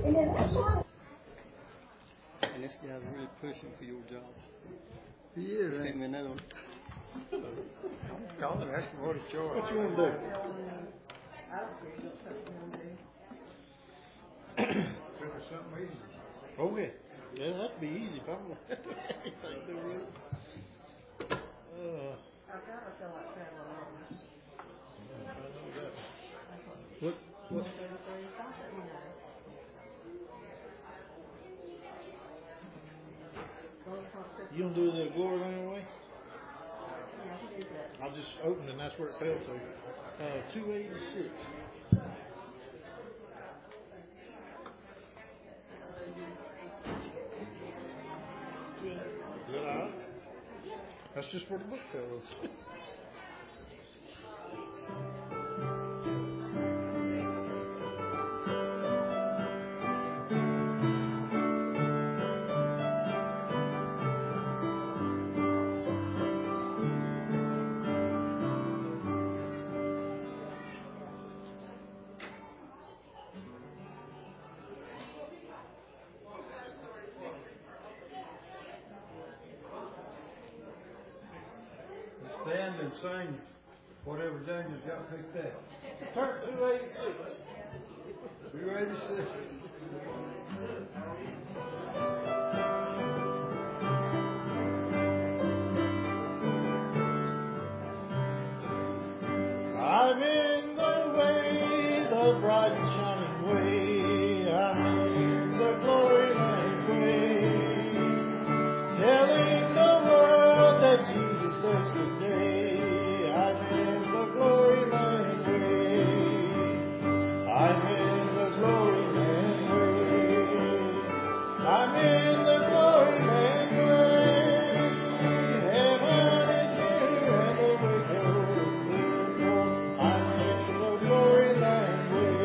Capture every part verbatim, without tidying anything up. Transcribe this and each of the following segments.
And this guy's really pushing for your job. He is. He sent me another one. Call him, ask him what he charged. What you want to do? Something easy. Okay. Yeah, that'd be easy if I'm uh, what, what? You don't do the glory lane way? I just opened and that's where it fell to. Uh, two eighty-six. Is that all right? That's just where the book fell. Stand and sing whatever Daniel's got picked out. Turn two eighty-six. two eighty-six. I'm in the way, the bright and shining way. I'm in the glory land way. Telling the world that Jesus saves the day. I'm in the glory land way. I'm in the glory land way. I'm in the glory land way. Heaven is here and the way goes. I'm in the glory land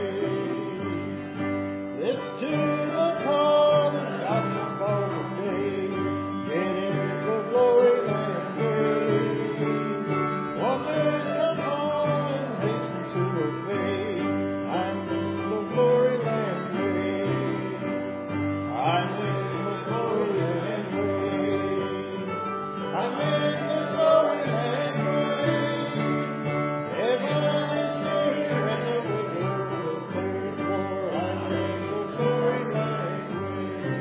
way. This to the call and gospel's all the day. Get in the glory land way. Wonders come on and hasten to obey. I'm in the glory land way. I'm in the glory land way. I'm in the glory land way. Heaven is near and the way goes therefore. I'm in the glory land way.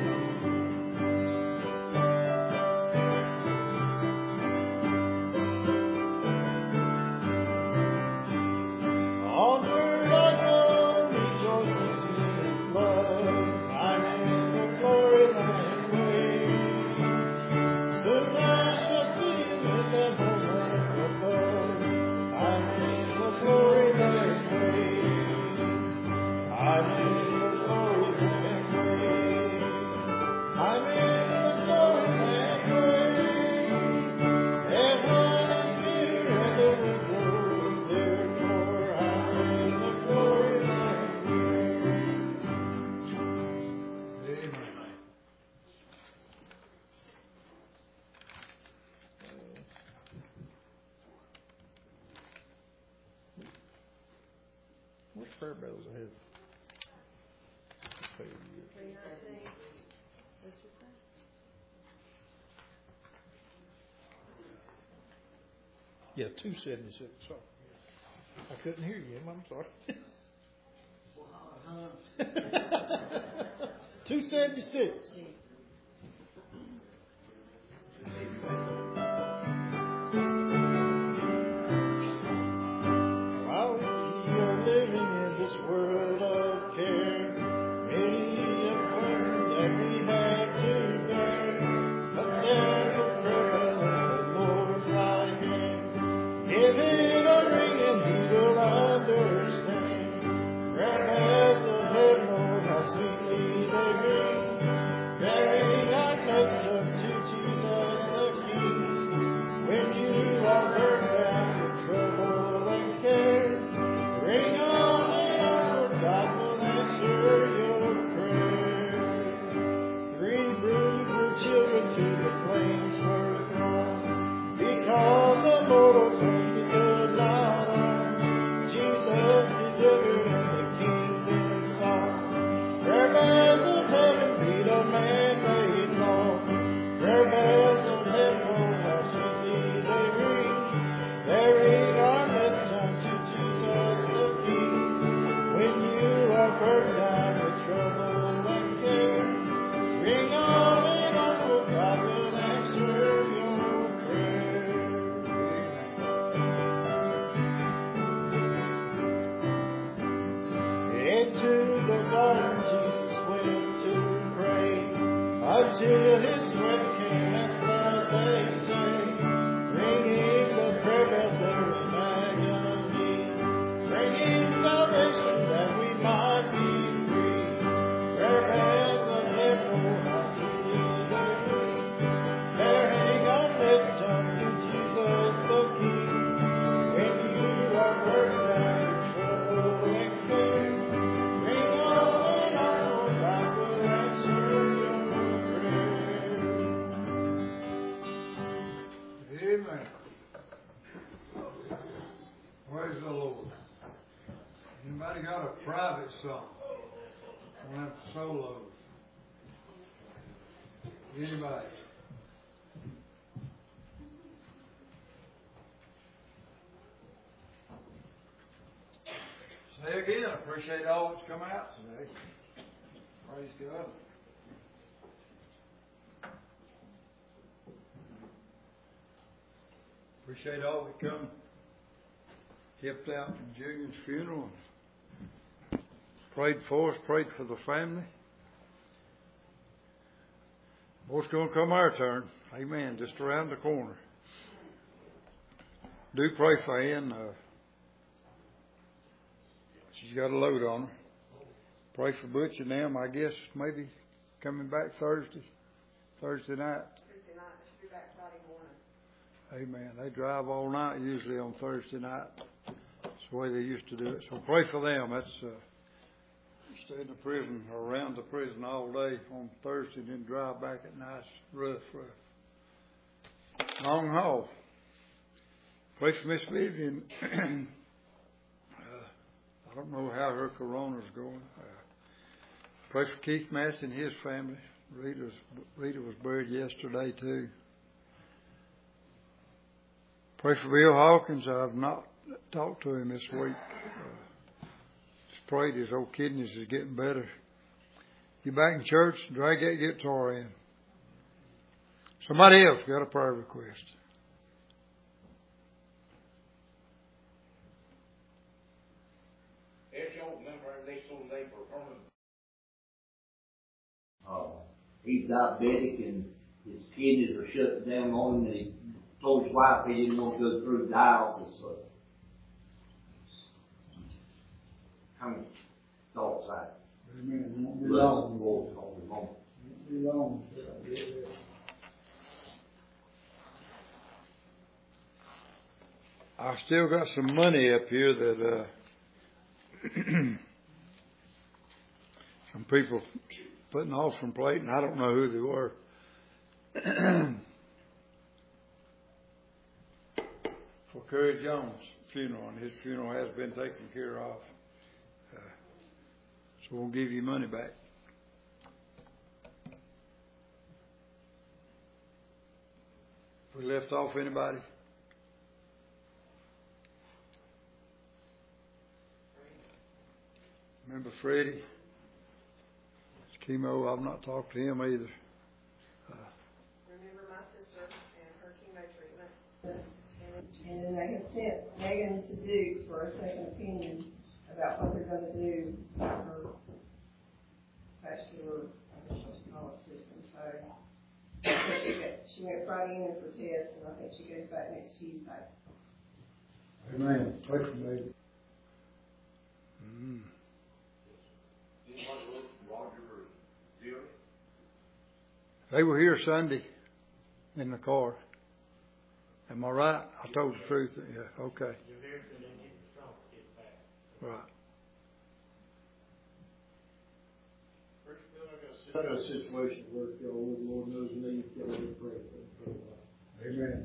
Onward I go, rejoicing in His love. I'm in the glory land way. Soon I shall see Him in that homeland above. I'm in the glory land way. I'm in the glory land way. I'm in the glory land way. Heaven is near and the way goes therefore. I'm in the glory land way. Amen. What's prayer bells ahead? Yeah, two seventy-six. Sorry. I couldn't hear you, I'm sorry. two seventy-six. While we are living in this world of care, many a burden that we have to bear, but there's a prayer that the Lord thy hand. Give it a ring and He will understand. Prayer bells of heaven, oh how sweetly they ring. There till his sweat came and blood, they say, ringing the prayer bells there in agony, bringing salvation that we might be free. Where can the faithful houses lead? There hang on, let's jump to Jesus the King. When you are burdened down with trouble and care, ring on and on, God will answer your prayer. Amen. Praise the Lord. Anybody got a private song? One of the solos. Anybody? Say again, I appreciate all that's come out today. Praise God. Appreciate all that come, helped out in Julian's funeral. Prayed for us, prayed for the family. Well, it's going to come our turn. Amen. Just around the corner. Do pray for Ann. Uh, she's got a load on her. Pray for Butch and them. I guess maybe coming back Thursday, Thursday night. Thursday night. They should be back Friday morning. Amen. They drive all night usually on Thursday night. That's the way they used to do it. So pray for them. That's uh, stay in the prison or around the prison all day on Thursday and then drive back at night. Rough, rough. Long haul. Pray for Miss Vivian. uh, I don't know how her corona's going. Uh, pray for Keith Mass and his family. Rita's, Rita was buried yesterday too. Pray for Bill Hawkins. I've not talked to him this week. Uh, just prayed his old kidneys is getting better. You back in church, drag that guitar in. Somebody else got a prayer request. Uh, he's diabetic and his kidneys are shutting down on him, and he told his wife he didn't want to go through dialysis. So, how many thoughts I Amen. Won't be bless long. the Lord on the moment. Won't be long. I've still got some money up here that uh, some people putting off some plate, and I don't know who they were. For Curry Jones' funeral, and his funeral has been taken care of. Uh, so we'll give you money back. We left off anybody? Remember Freddie? It's chemo. I've not talked to him either. Uh, Remember my sister and her chemo treatment. And then they have sent Megan to Duke for a second opinion about what they're going to do with her vascular, I guess she'll call it system. So she, got, she went Friday in for tests, and I think she goes back next Tuesday. Amen. Pray for me. Mm. They were here Sunday in the car. Am I right? I told the truth. Yeah, okay. Right. I got a situation where if y'all would, Lord knows me, if y'all would pray for me. Amen.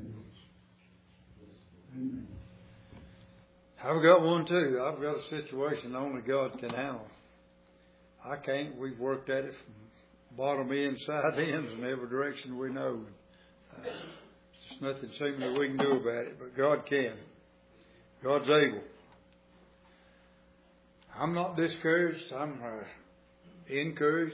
Amen. I've got one too. I've got a situation only God can handle. I can't. We've worked at it from bottom ends, side ends, in every direction we know. Uh, there's nothing seemingly we can do about it, but God can. God's able. I'm not discouraged. I'm uh, encouraged.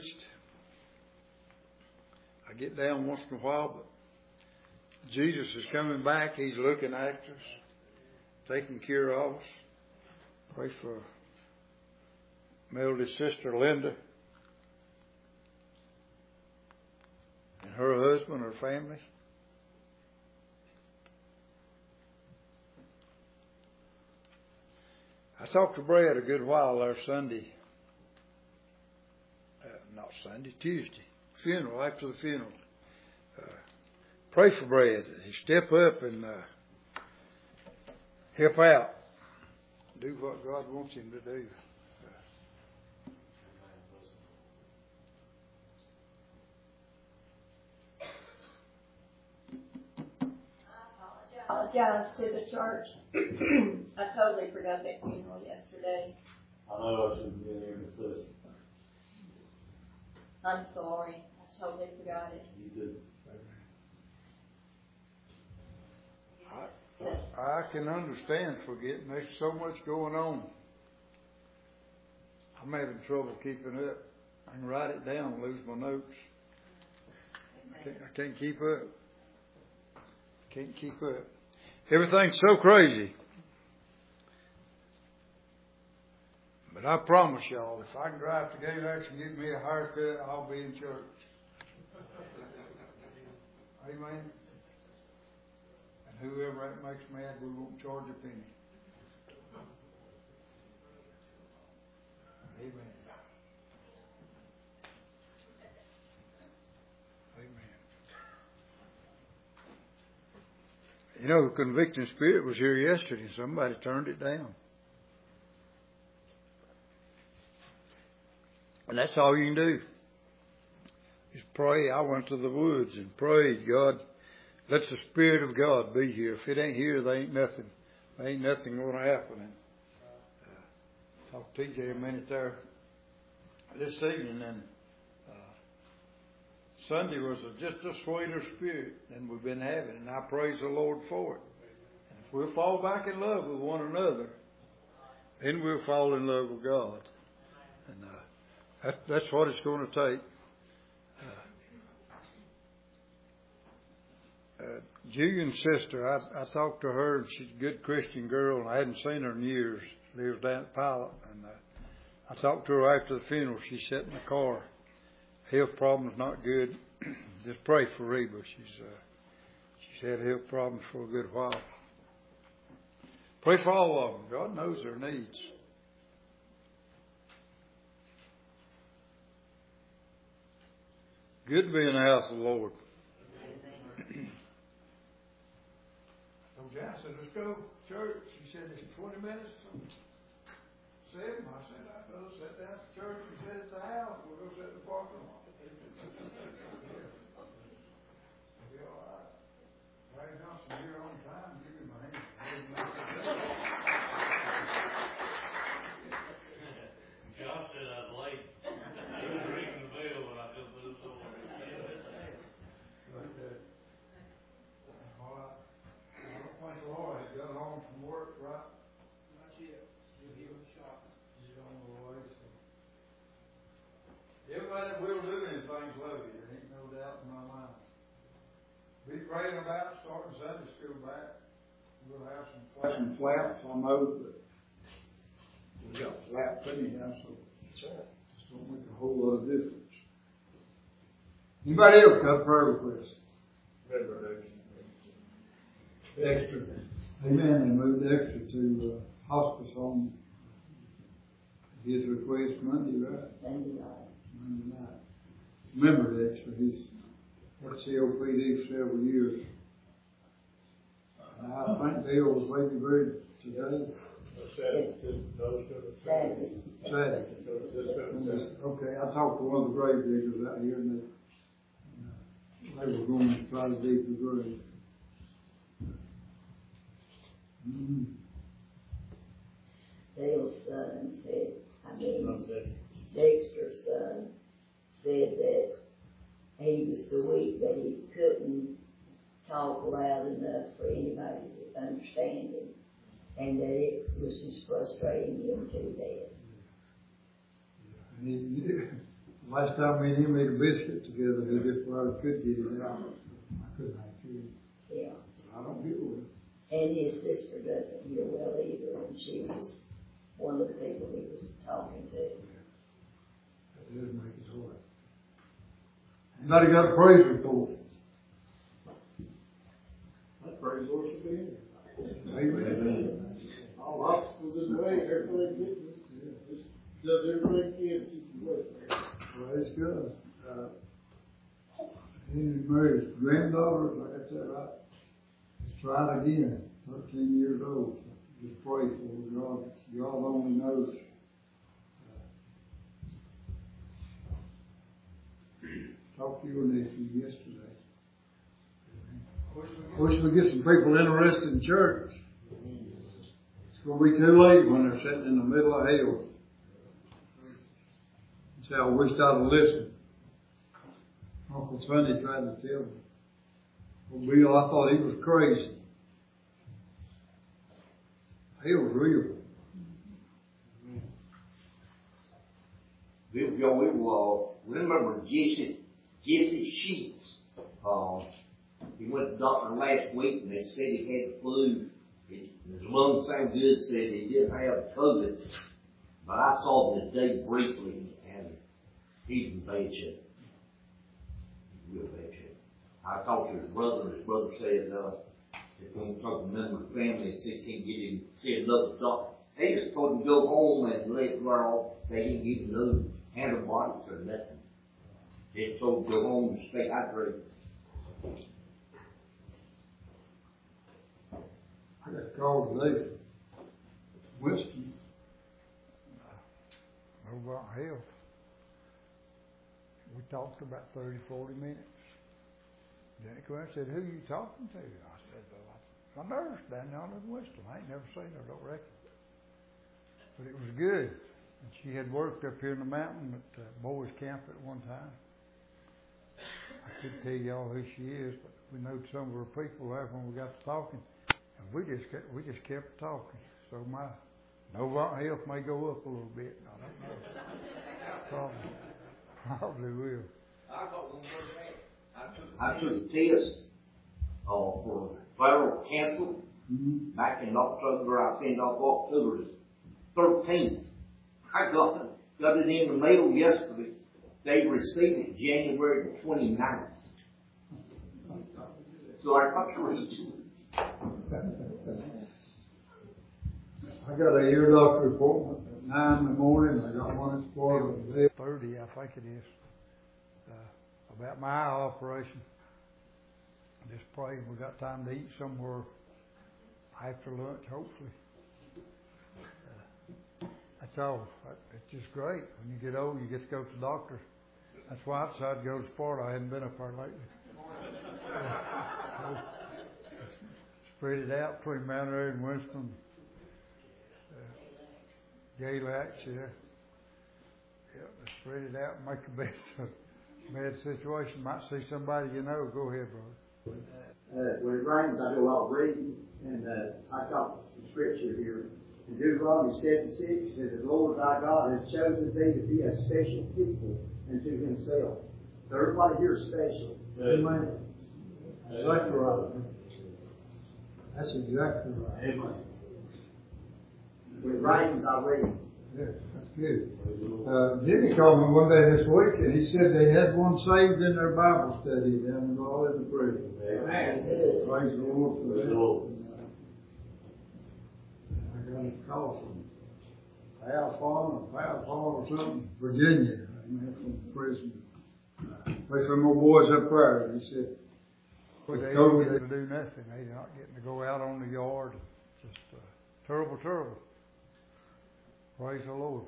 I get down once in a while, but Jesus is coming back. He's looking after us, taking care of us. Pray for Melody's sister, Linda. husband or families? I talked to Brad a good while there Sunday. Uh, not Sunday, Tuesday. Funeral, after the funeral. Uh, pray for Brad. He step up and uh, help out. Do what God wants him to do. I apologize to the church. I totally forgot that funeral yesterday. I know I should have been here to listen. I'm sorry. I totally forgot it. You did. I, I can understand forgetting. There's so much going on. I'm having trouble keeping up. I can write it down, lose my notes. I can't, I can't keep up. Can't keep up. Everything's so crazy. But I promise y'all, if I can drive to Galax and get me a haircut, I'll be in church. Amen. And whoever that makes mad, we won't charge a penny. Amen. You know, the convicting spirit was here yesterday. Somebody turned it down. And that's all you can do. Just pray. I went to the woods and prayed, God, let the Spirit of God be here. If it ain't here, there ain't nothing. There ain't nothing going to happen. And, uh, talked to T J a minute there this evening, and Sunday was a, just a sweeter spirit than we've been having, and I praise the Lord for it. And if we'll fall back in love with one another, then we'll fall in love with God. And uh, that, that's what it's going to take. Uh, uh, Julian's sister, I, I talked to her, and she's a good Christian girl, and I hadn't seen her in years. She lives down at Pilot. And uh, I talked to her after the funeral. She sat in the car. Health problems not good. Just pray for Reba. She's uh, she's had health problems for a good while. Pray for all of them. God knows their needs. Good to be in the house of the Lord. I told you, I said, let's go to church. She said, it's twenty minutes to seven. I said, I go sit down at church and sit at the house. We'll go sit in the parking lot. Be all right. Ray Johnson, you're on time. Give me my hand. Josh said I was late. He was ringing the bell when I come through the door. But, uh, all right. I don't think Laura had got home from work, right? Not yet. You'll hear the shots. She's on the way, so. Everybody that will do anything's love you. There ain't no doubt in my mind. Be praying about starting Sunday school back. We'll have some flats. Some flats, I know, but we got flats anyhow, so that's right. Just don't make a whole lot of difference. Anybody else got prayer requests? Extra. Amen. They moved extra to uh, hospice home. His request Monday, right? Sunday night. Monday night. Remember Dexter, he's at C O P D for several years. And I think Dale was maybe buried today. Saturday. Okay, I talked to one of the grave diggers out here, and they, they were going to try to dig the grave. Mm-hmm. Dale's son said, I mean, Dexter's son said that he was so weak that he couldn't talk loud enough for anybody to understand him, and that it was just frustrating him to death. And he, he, last time me and him ate a biscuit together, he just where I could get it out. I couldn't have it. Yeah. I don't get with it. And his sister doesn't hear well either, and she was one of the people he was talking to. That does make it hard. Anybody got a praise report? Amen. All obstacles in the way, everything gets, just does everything it can to keep you away from it. Praise God. Uh, Henry Mary's granddaughter, if I got that right, has tried again, thirteen years old. Just pray for her. God, God only knows. Uh, talked to your nephew yesterday. Wish we get some people interested in church. It's going to be too late when they're sitting in the middle of hell. That's how I wished I'd have listened. Uncle Sonny tried to tell me. Well, Bill, I thought he was crazy. Hell's real. Bill Joe, we will, uh, remember Jesse, Jesse Sheets. Uh, he went to the doctor last week and they said he had the flu. It, his lungs sound good, said he didn't have COVID. But I saw him today briefly and he's in bad shape. Real bad shape. I talked to his brother and his brother said, uh, if we can talk to a member of the family and see if he can get him to see another doctor. They just told him to go home and let it wear off. They didn't give him no antibiotics or nothing. They just told him to go home and stay hydrated. I got a call today from Winston over at Health. We talked about thirty, forty minutes. Then he came and said, who you talking to? I said, well, my nurse down there in Winston. I ain't never seen her, don't reckon. But it was good. And she had worked up here in the mountain at uh, boys camp at one time. I couldn't tell y'all who she is, but we know some of her people there when we got to talking. And we just kept, we just kept talking. So my Novant health may go up a little bit. I don't know. Probably, probably will. I got one more thing. I took, I took a test uh, for viral cancer Mm-hmm. back in October. I sent off October thirteenth. I got it, got it in the mail yesterday. They received it January the twenty-ninth. So I got to read it. I got a ear doctor appointment at nine in the morning. I got one at Florida at thirty, I think it is, uh, about my eye operation. Just praying we got time to eat somewhere after lunch, hopefully. Uh, that's all. It's just great. When you get old, you get to go to the doctor. That's why I decided to go to Florida. I hadn't been up there lately. Uh, spread it out between Mount Airy and Winston. Galax, yeah. Yeah, spread it out and make the best of a bad situation. Might see somebody you know. Go ahead, brother. Uh, when it rains, I do a lot of reading, and uh, I got some scripture here. In Deuteronomy seven six, it says, the Lord thy God has chosen thee to be a special people unto himself. So everybody here is special. Amen. Exactly right. That's exactly right. Amen. When it rains, I read. Yeah, that's good. Uh, Jimmy called me one day this week, and he said they had one saved in their Bible study down in all in the prison. Amen. Praise the Lord for that. I got a call from Al Farm or Al Farm or something, Virginia. Amen, from the prison. Uh, they from my boys up there. He said, Well, they go ain't getting to do nothing. They're not getting to go out on the yard. Just uh, terrible, terrible. Praise the Lord.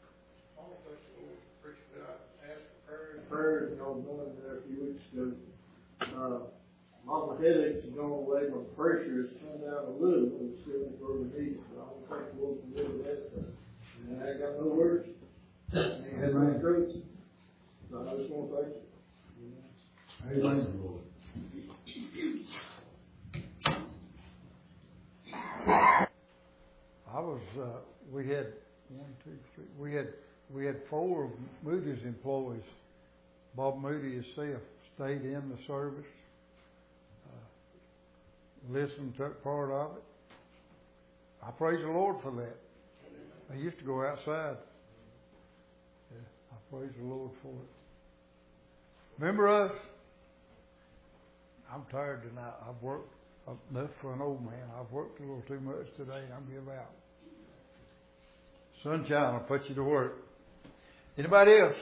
Prayers, and I was going there a few weeks ago. Uh, all my headaches have gone away. My pressure has come down a little, but it's still where we need it. But I don't think we'll can do that stuff. And I ain't got no words. And he had my drugs. So I just want to thank you. Amen. I was. Uh, we had one, two, three. We had we had four of Moody's employees. Bob Moody himself stayed in the service, uh, listened, took part of it. I praise the Lord for that. They used to go outside. Yeah, I praise the Lord for it. Remember us? I'm tired tonight. I've worked. enough for an old man. I've worked a little too much today. I'm give out. Sunshine will put you to work. Anybody else?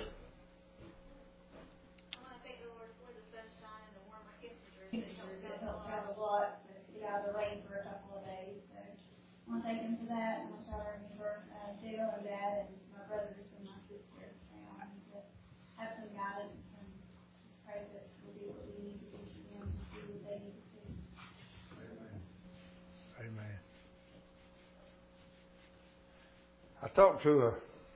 I want to thank the Lord for the sunshine and the warmer temperatures. It helps out a lot to get out of the rain for a couple of days. So I want to thank him for that, and I try to remember uh, Jill and Dad and my brothers and my sister, and to have some guidance and just pray that we'll do what we need to do for them and do what they need to do. Amen. Amen. I talked to a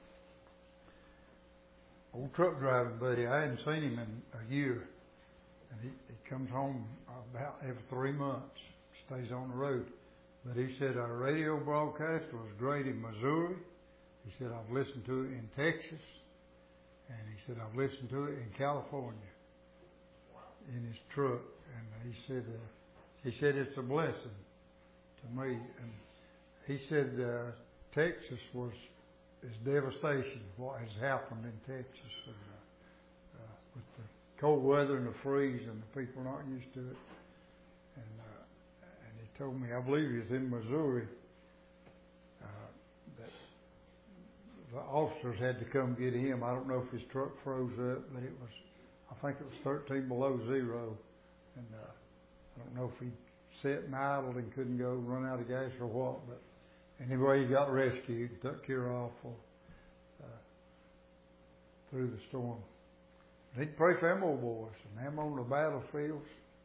old truck driving buddy. I hadn't seen him in a year, and he, he comes home about every three months, stays on the road. But he said our radio broadcast was great in Missouri. He said I've listened to it in Texas, and he said I've listened to it in California in his truck. And he said uh, he said it's a blessing to me. And he said uh, Texas was is devastation. What has happened in Texas uh, uh, with the cold weather and the freeze, and the people not used to it. And uh, and he told me, I believe he's in Missouri, uh, that the officers had to come get him. I don't know if his truck froze up, but it was, I think it was thirteen below zero, and uh, I don't know if he sat and idled and couldn't go run out of gas or what, but anyway, he got rescued, took care of for, uh, through the storm. Need to pray for them old boys and them on the battlefields.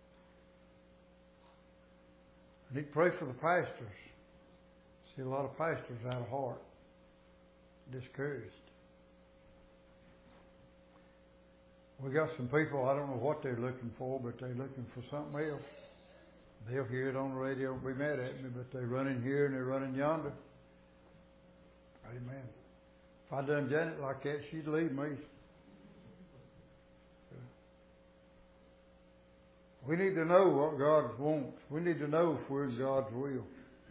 I need to pray for the pastors. See a lot of pastors out of heart, discouraged. We got some people, I don't know what they're looking for, but they're looking for something else. They'll hear it on the radio and be mad at me, but they're running here and they're running yonder. Amen. If I done Janet like that, she'd leave me. We need to know what God wants. We need to know if we're in God's will.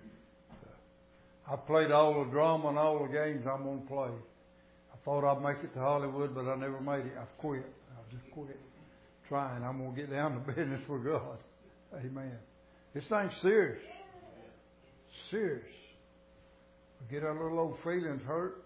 I've played all the drama and all the games I'm going to play. I thought I'd make it to Hollywood, but I never made it. I've quit. I've just quit trying. I'm going to get down to business with God. Amen. This thing's serious. Serious. We get our little old feelings hurt.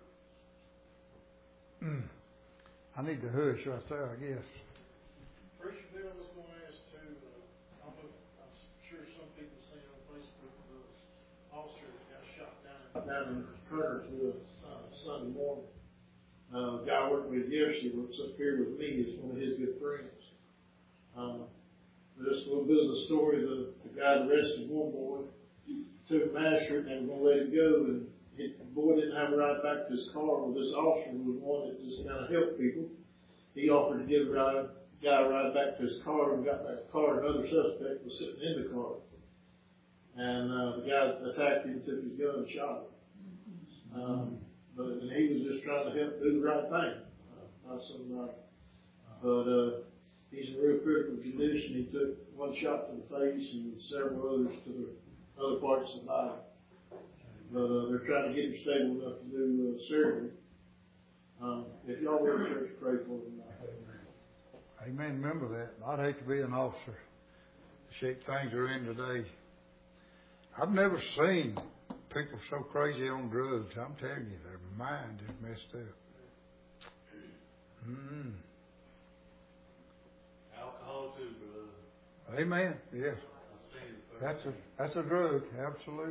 I need to hush right there, I guess. Preacher Bill was going to ask too, uh, I'm, a, I'm sure some people see on Facebook the officer that got shot down, down in Cartersville uh, Sunday morning. Uh, the guy I worked with yesterday works up here with me, is one of his good friends. Um, Just a little bit of the story. The, the guy arrested one boy, took him after it, and they were going to let him go. And it, the boy didn't have a ride back to his car. Well, this officer was one that just kind of helped people. He offered to give a ride, guy a ride back to his car, and got back to the car. Another suspect was sitting in the car. And uh, the guy attacked him, took his gun, and shot him. Um, but and he was just trying to help do the right thing. Uh, not some, uh, but, uh, he's in real critical condition. He took one shot to the face and several others to the other parts of the body. But uh, they're trying to get him stable enough to do uh, surgery. Um, if y'all will, church, pray for him. Amen. Remember that. I'd hate to be an officer. The shape things are in today. I've never seen people so crazy on drugs. I'm telling you, their mind is messed up. Mm-hmm. Alcohol too, brother. Amen. Yes. That's a that's a drug. Absolutely.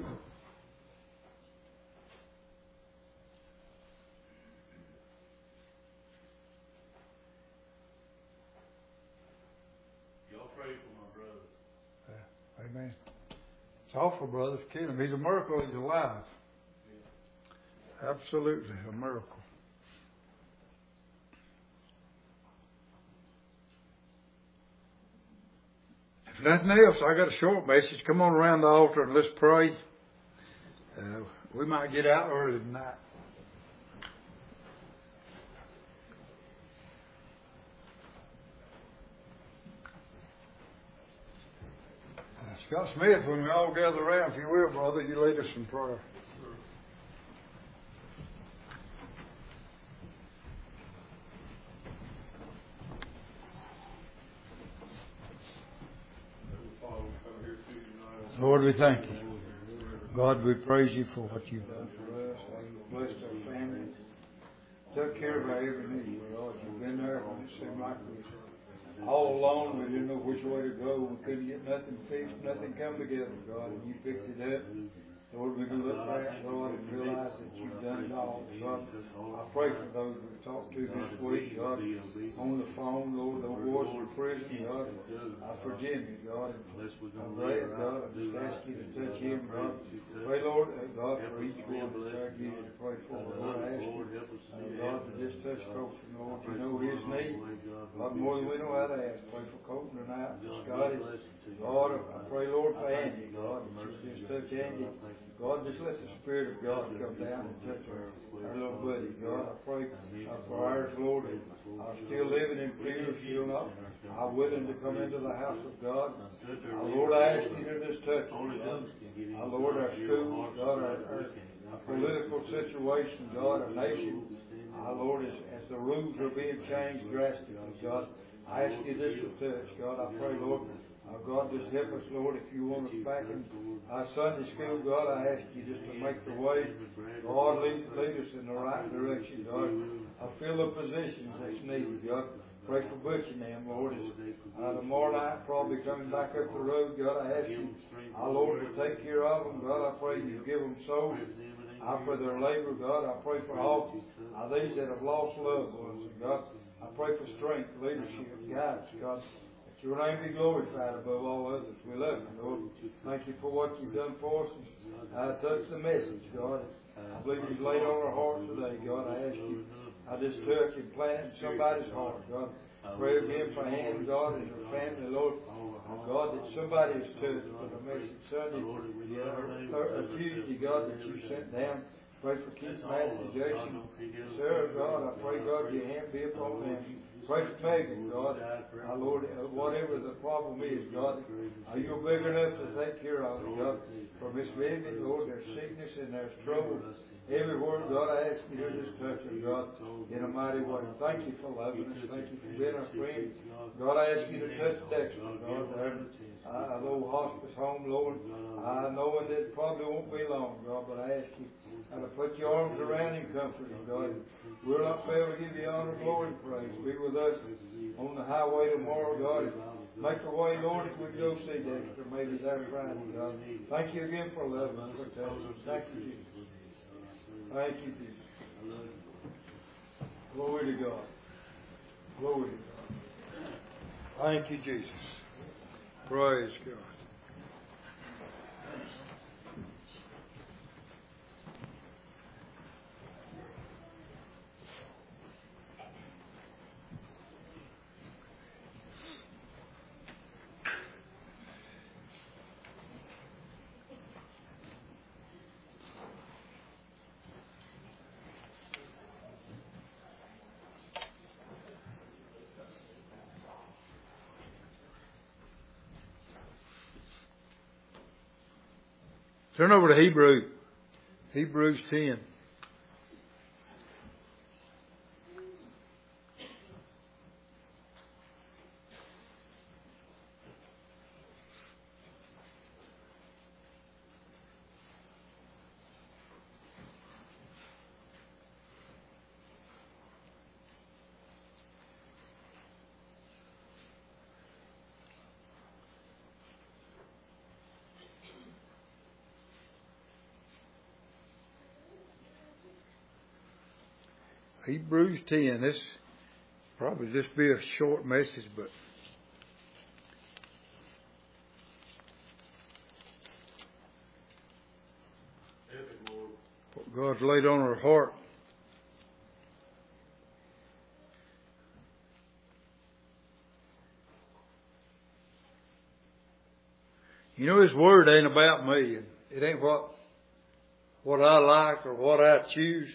Y'all pray for my brother. Yeah. Amen. It's awful, brothers. Kill him. He's a miracle. He's alive. Yeah. Absolutely a miracle. If nothing else, I got a short message. Come on around the altar and let's pray. Uh, we might get out early tonight. Uh, Scott Smith, when we all gather around, if you will, brother, you lead us in prayer. Lord, we thank you. God, we praise you for what you've done for us, how you've blessed our families, took care of our every need, Lord. You've been there when it seemed like we was all alone. We didn't know which way to go. We couldn't get nothing fixed, nothing come together, God, and you picked it up. Lord, we can look back, God, and realize that you've done it all. God, I pray for those we've talked to this week, God, on the phone, Lord, those boys in prison, God, I forgive me, God. I'm glad, God, I just ask you to touch him, God. Pray, Lord, uh, God, for each one that's I give you to pray for. Lord, I ask you, uh, God, to just touch Colton, Lord. You know his need. God, more than we know how to ask. Pray for Colton tonight, for Scotty. God, I pray, Lord, for Andy, God, that you just touch Andy. God, just let the Spirit of God come down and touch our, our little buddy. God, I pray uh, for ours, Lord. I'm still living in fear, still not. I'm willing to come into the house of God. Uh, Lord, I ask you to just touch me, God. Uh, Lord, our schools, God, our, our, our political situation, God, our nation. Uh, Lord, as, as the rules are being changed drastically, God, I ask you this to touch. God, I pray, Lord, Uh, God, just help us, Lord, if you want us back in our Sunday school, God, I ask you just to make the way. God, lead, lead us in the right direction, God. I fill the positions that's needed, God. Pray for Butch and them, Lord. As, uh, tomorrow night, probably coming back up the road, God, I ask you, our Lord, to take care of them. God, I pray you give them souls. I pray their labor, God. I pray for all uh, these that have lost loved ones, God. I pray for strength, leadership, guidance, God. Your name be glorified above all others. We love you, Lord. Thank you for what you've done for us. I touch the message, God. I believe you've laid on our hearts today, God. I ask you, I just touch and plant in somebody's heart, God. Pray again for Ann, God, and her family, Lord. And God, that somebody is touched for the message Sunday, uh, or, or Tuesday, God, that you sent down. Pray for Keith, Matt, and Jason. Sarah, God, I pray, God, your hand be upon them. Pray for Megan, God. Our Lord, uh, whatever the problem is, God, are you big enough to take care of it, God? For Miss Vivian, Lord, there's sickness and there's trouble. Everywhere, God, I ask you to just touch her, God, in a mighty way. Thank you for loving us. Thank you for being our friend. God, I ask you to touch Dexter, God, there. Uh, a little hospice home, Lord. I know that it probably won't be long, God, but I ask you uh, to put your arms around him, comfort him, God. We'll not fail to give you honor, glory, and praise. Be with us on the highway tomorrow, God. Make the way, Lord, if we go see Dexter. Maybe there Friday, God. Thank you again for loving us, for touching us. Thank you, Jesus. Thank you, Jesus. Glory to God. Glory to God. Thank you, Jesus. Praise God. Turn over to Hebrew, Hebrews ten. Hebrews ten. This probably just be a short message, but what God's laid on our heart. You know, His Word ain't about me. It ain't what what I like or what I choose.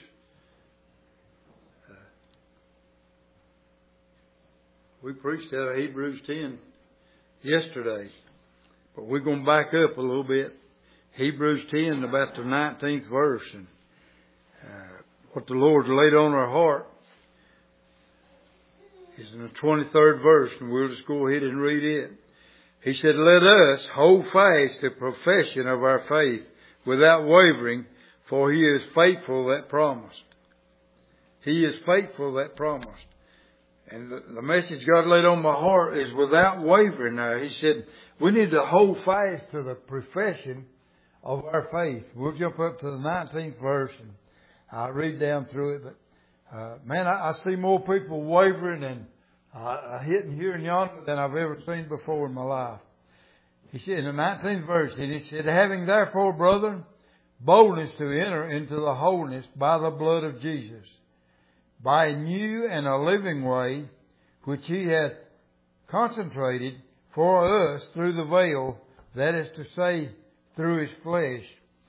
We preached out of Hebrews ten yesterday, but we're going to back up a little bit. Hebrews ten, about the nineteenth verse, and uh, what the Lord laid on our heart is in the twenty-third verse, and we'll just go ahead and read it. He said, let us hold fast the profession of our faith without wavering, for He is faithful that promised. He is faithful that promised. And the, the message God laid on my heart is without wavering now. He said, we need to hold fast to the profession of our faith. We'll jump up to the nineteenth verse and I'll read down through it. But, uh, man, I, I see more people wavering and uh, hitting here and yonder than I've ever seen before in my life. He said in the nineteenth verse, and he said, having therefore, brethren, boldness to enter into the holiness by the blood of Jesus, by a new and a living way, which He hath concentrated for us through the veil, that is to say, through His flesh.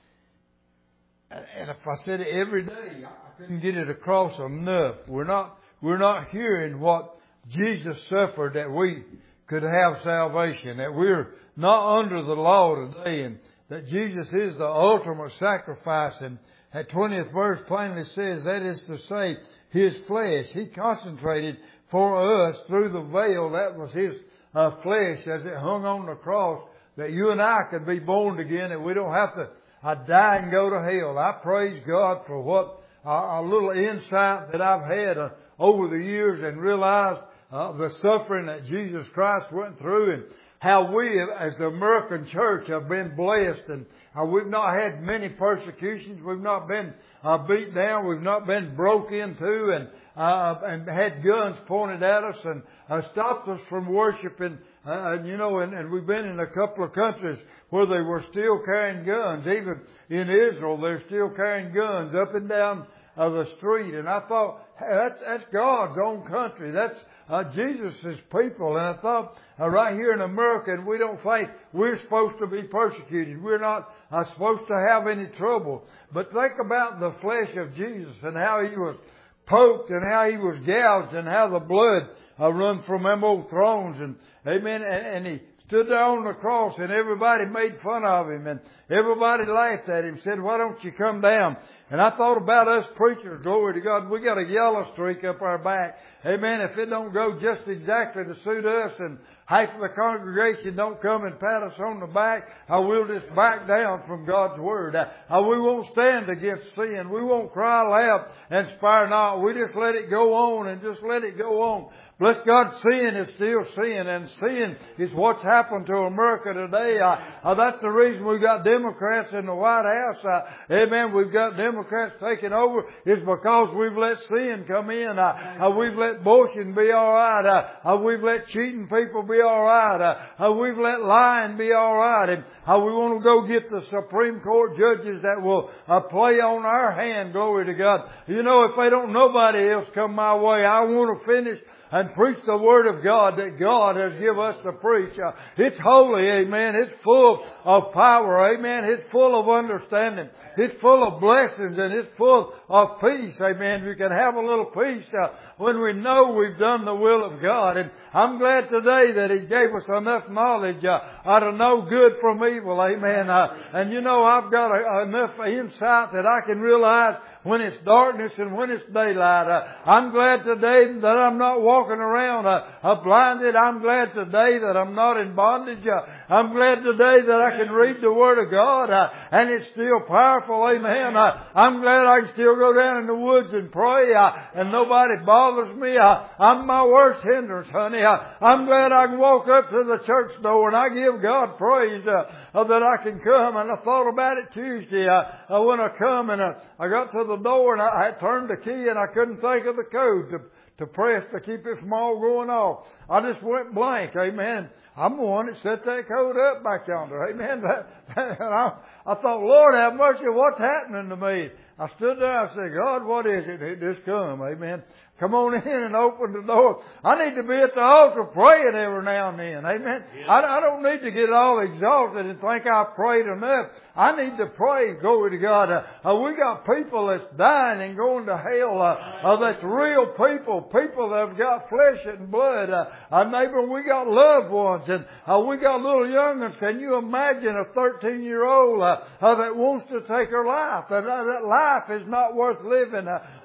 And if I said it every day, I couldn't get it across enough. We're not, we're not hearing what Jesus suffered that we could have salvation, that we're not under the law today, and that Jesus is the ultimate sacrifice. And that twentieth verse plainly says, that is to say, His flesh. He concentrated for us through the veil. That was His uh, flesh as it hung on the cross, that you and I could be born again, that we don't have to uh, die and go to hell. I praise God for what uh, a little insight that I've had uh, over the years and realized uh, the suffering that Jesus Christ went through, and how we as the American church have been blessed, and uh, we've not had many persecutions. We've not been uh, beat down. We've not been broke into and uh, and had guns pointed at us and uh, stopped us from worshiping. Uh, and you know, and, and we've been in a couple of countries where they were still carrying guns. Even in Israel, they're still carrying guns up and down uh, the street. And I thought, hey, that's that's God's own country. That's Uh, Jesus' people. And I thought, uh, right here in America, and we don't think we're supposed to be persecuted. We're not uh, supposed to have any trouble. But think about the flesh of Jesus and how He was poked and how He was gouged and how the blood uh, run from them old thrones. And amen. And, and He stood there on the cross and everybody made fun of Him and everybody laughed at Him, said, why don't you come down? And I thought about us preachers, glory to God, we got a yellow streak up our back. Amen. If it don't go just exactly to suit us and half of the congregation don't come and pat us on the back, uh, we'll just back down from God's Word. Uh, uh, we won't stand against sin. We won't cry loud and spare not. We just let it go on and just let it go on. Bless God, sin is still sin, and sin is what's happened to America today. Uh, uh, that's the reason we've got Democrats in the White House. Uh, amen. We've got Democrats taking over. It's because we've let sin come in. Uh, uh, we've let abortion be all right. Uh, uh, we've let cheating people be all right. Uh, uh, we've let lying be all right. And uh, we want to go get the Supreme Court judges that will uh, play on our hand. Glory to God. You know, if they don't nobody else come my way, I want to finish and preach the Word of God that God has given us to preach. Uh, it's holy, amen. It's full of power, amen. It's full of understanding. It's full of blessings and it's full of peace, amen. We can have a little peace uh, when we know we've done the will of God. And I'm glad today that He gave us enough knowledge uh, how to know good from evil, amen. Uh, and you know, I've got a, enough insight that I can realize when it's darkness and when it's daylight. Uh, I'm glad today that I'm not walking around uh, uh, blinded. I'm glad today that I'm not in bondage. Uh, I'm glad today that I can read the Word of God uh, and it's still powerful. Amen. Uh, I'm glad I can still go down in the woods and pray uh, and nobody bothers me. Uh, I'm my worst hindrance, honey. Uh, I'm glad I can walk up to the church door and I give God praise uh, uh, that I can come. And I thought about it Tuesday uh, uh, when I come and uh, I got to the door and I had turned the key and I couldn't think of the code to, to press to keep it from all going off. I just went blank. Amen. I'm the one that set that code up back yonder. Amen. And I, I thought, Lord have mercy, what's happening to me? I stood there and I said, God, what is it? It just come. Amen. Come on in and open the door. I need to be at the altar praying every now and then. Amen. Yeah. I, I don't need to get all exalted and think I've prayed enough. I need to pray. Glory to God. Uh, uh, we got people that's dying and going to hell. Uh, uh, that's real people. People that have got flesh and blood. Uh, uh, neighbor, we got loved ones and uh, we got little young ones. Can you imagine a thirteen year old uh, uh, that wants to take her life? That, uh, that life is not worth living. Uh,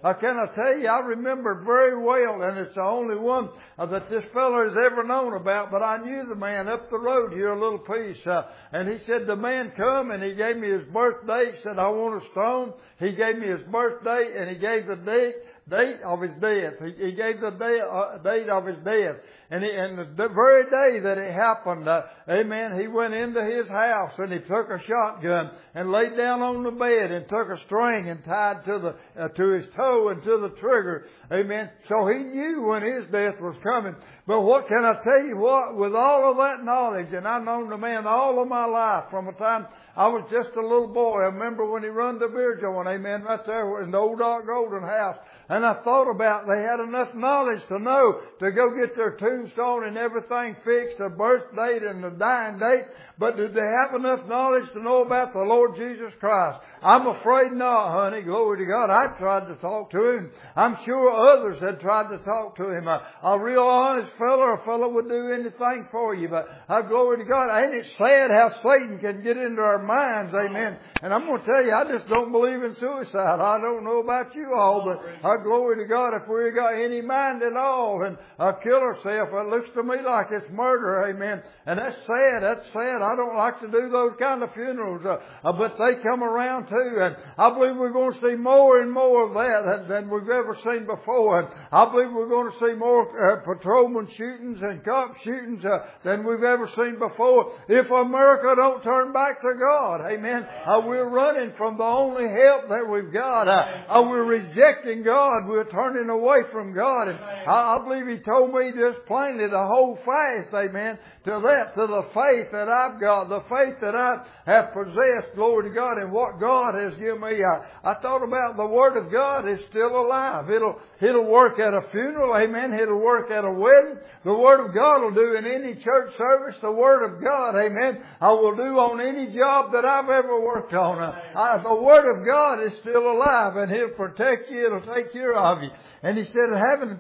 Uh, can I tell you, I remember very well, and it's the only one uh, that this fellow has ever known about, but I knew the man up the road here a little piece. Uh, and he said the man come and he gave me his birthday, said I want a stone. He gave me his birthday and he gave the date. Date of his death. He, he gave the day, uh, date of his death. And, he, and the very day that it happened, uh, amen, he went into his house and he took a shotgun and laid down on the bed and took a string and tied to the, uh, to his toe and to the trigger. Amen. So he knew when his death was coming. But what can I tell you what? With all of that knowledge, and I've known the man all of my life from the time I was just a little boy. I remember when he run the beer joint, amen, right there in the old Doc Golden house. And I thought about they had enough knowledge to know to go get their tombstone and everything fixed, the birth date and the dying date. But did they have enough knowledge to know about the Lord Jesus Christ? I'm afraid not, honey. Glory to God. I tried to talk to him. I'm sure others had tried to talk to him. A, a real honest fellow, a fellow would do anything for you. But uh, glory to God. Ain't it sad how Satan can get into our minds? Amen. And I'm going to tell you, I just don't believe in suicide. I don't know about you all, but uh, glory to God, if we got any mind at all and uh, kill ourselves, it looks to me like it's murder. Amen. And that's sad. That's sad. I don't like to do those kind of funerals. Uh, uh, but they come around too. And I believe we're going to see more and more of that than we've ever seen before. And I believe we're going to see more uh, patrolman shootings and cop shootings uh, than we've ever seen before. If America don't turn back to God, amen, uh, we're running from the only help that we've got. Uh, uh, we're rejecting God. We're turning away from God. And I, I believe He told me just plainly to hold fast, amen, to that, to the faith that I've got, the faith that I have possessed, glory to God, and what God has given me. I, I thought about the Word of God is still alive. It'll, it'll work at a funeral, amen. It'll work at a wedding. The Word of God will do in any church service. The Word of God, amen, I will do on any job that I've ever worked on. Uh, I, the Word of God is still alive, and He'll protect you. It'll take care of you. And He said, having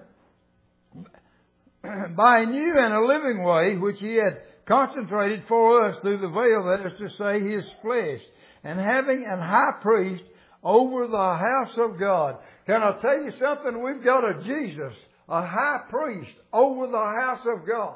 by a new and a living way, which He had concentrated for us through the veil, that is to say, His flesh, and having an high priest over the house of God. Can I tell you something? We've got a Jesus, a high priest over the house of God.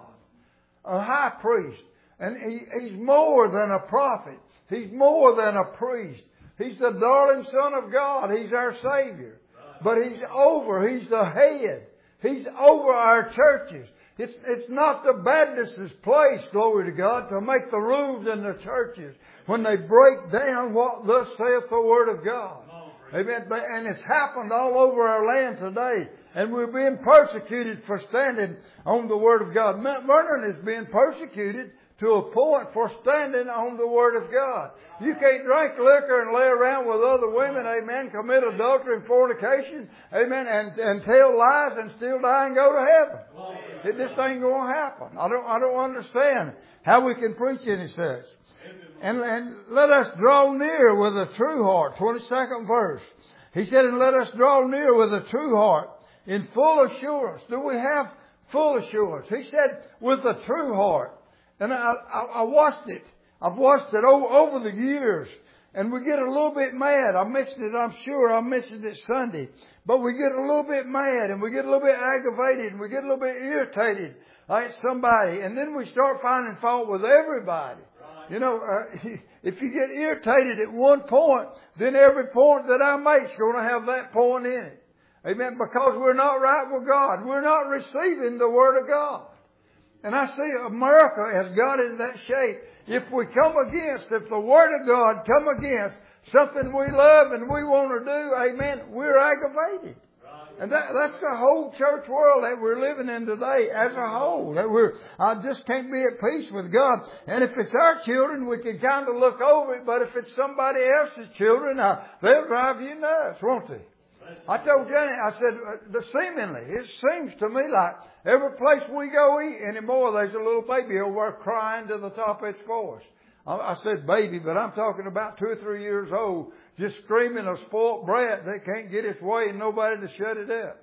A high priest. And he, He's more than a prophet. He's more than a priest. He's the darling Son of God. He's our Savior. But He's over. He's the head. He's over our churches. It's, it's not the Baptist's place, glory to God, to make the rules in the churches when they break down what thus saith the Word of God. Amen. And it's happened all over our land today. And we're being persecuted for standing on the Word of God. Mount Vernon is being persecuted to a point for standing on the Word of God. You can't drink liquor and lay around with other women, amen, commit adultery and fornication, amen, and, and tell lies and still die and go to heaven. It just ain't going to happen. I don't, I don't understand how we can preach any such. And, and let us draw near with a true heart. twenty-second verse. He said, and let us draw near with a true heart in full assurance. Do we have full assurance? He said, with a true heart. And I, I, I watched it. I've watched it over, over the years. And we get a little bit mad. I missed it, I'm sure. I missed it Sunday. But we get a little bit mad and we get a little bit aggravated and we get a little bit irritated at somebody. And then we start finding fault with everybody. You know, uh, if you get irritated at one point, then every point that I make is going to have that point in it. Amen. Because we're not right with God. We're not receiving the Word of God. And I see America has got in that shape. If we come against, if the Word of God come against something we love and we want to do, amen, we're aggravated. And that, that's the whole church world that we're living in today as a whole. That we're, I just can't be at peace with God. And if it's our children, we can kind of look over it. But if it's somebody else's children, uh, they'll drive you nuts, won't they? I told Janet, I said, uh, the seemingly, it seems to me like every place we go eat anymore, there's a little baby over there crying to the top of its voice. I, I said baby, but I'm talking about two or three years old, just screaming a spoiled brat that can't get its way and nobody to shut it up.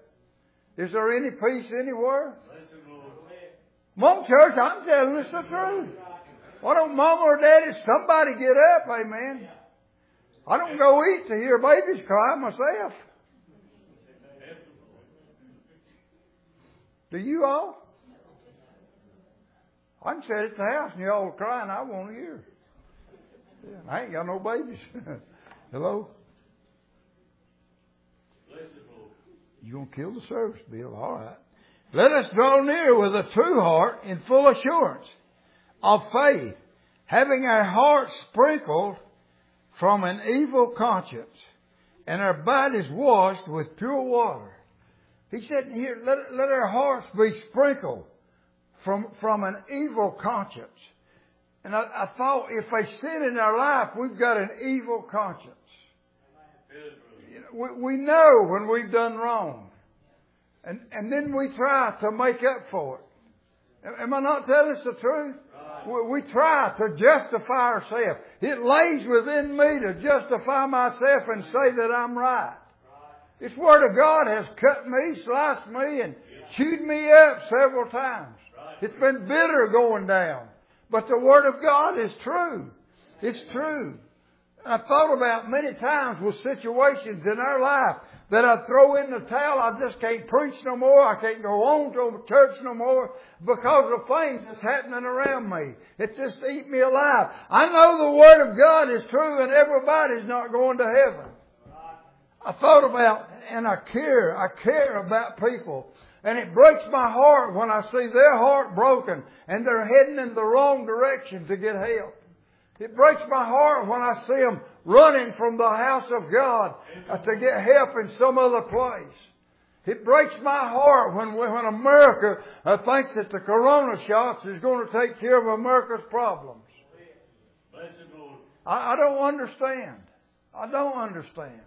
Is there any peace anywhere? Mom, church, I'm telling us the truth. Why don't Mama or Daddy, somebody get up, amen? I don't go eat to hear babies cry myself. Do you all? I can sit at the house and you all are crying. I won't hear. Yeah, I ain't got no babies. Hello? You gonna kill the service, Bill? All right. Let us draw near with a true heart in full assurance of faith, having our hearts sprinkled from an evil conscience and our bodies washed with pure water. He said here, let, let our hearts be sprinkled from, from an evil conscience. And I, I thought if they sin in our life, we've got an evil conscience. You know, we, we know when we've done wrong. And, and then we try to make up for it. Am I not telling us the truth? We, we try to justify ourselves. It lays within me to justify myself and say that I'm right. This Word of God has cut me, sliced me, and chewed me up several times. It's been bitter going down. But the Word of God is true. It's true. I thought about many times with situations in our life that I throw in the towel. I just can't preach no more. I can't go on to church no more because of things that's happening around me. It just eat me alive. I know the Word of God is true and everybody's not going to heaven. I thought about, and I care, I care about people. And it breaks my heart when I see their heart broken and they're heading in the wrong direction to get help. It breaks my heart when I see them running from the house of God uh, to get help in some other place. It breaks my heart when when America uh, thinks that the corona shots is going to take care of America's problems. I, I don't understand. I don't understand.